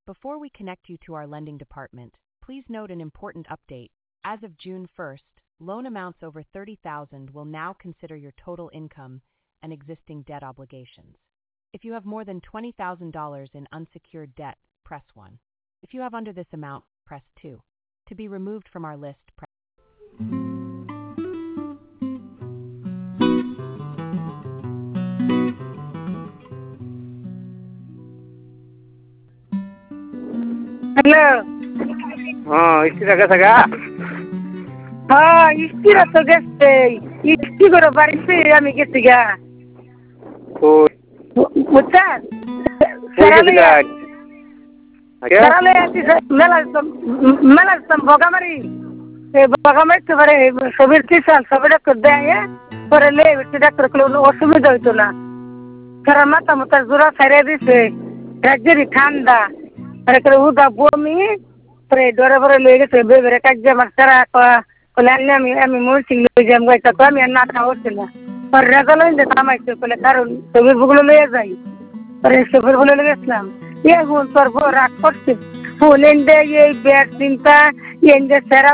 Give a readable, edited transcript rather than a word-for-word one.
Before we connect you to our lending department, please note an important update. As of June 1st, loan amounts over $30,000 will now consider your total income and existing debt obligations. If you have more than $20,000 in unsecured debt, press 1. If you have under this amount, press 2. To be removed from our list, press hello. স্ত্রীটা গেছে গা? স্ত্রীরা তো গেছে। স্ত্রী করে বাড়িতে আমি গেছি গা। কই? বুঝছেন? কই গেছিলেন? মেলা বগামারি বগামারি তো পারে ছবির কিষান ছবি ডাক্তার দেয় পরে লে ডাক্তার কোনো অসুবিধা হইতো না। কারণ মাথা মাথা জোড়া ছাড়িয়ে দিছে, রাজ্যেরই ঠান্ডা আর করে উদা বমি পরে ডরে পরে লয়ে গেছে বেবেরে কাজে আমার তারা বলে আমি আমি মরছি লয়ে যাম গাইতা তো আমি আর না হচ্ছে না পরে রেজাল্ট হইতে কামাইছে বলে কারণ ছবির বুগুলো লয়ে যাই পরে ছবির বলে গেছিলাম এখন তোর বউ রাগ করছে ফুল এন্ডে এই ব্যাট চিন্তা এন্ডে সেরা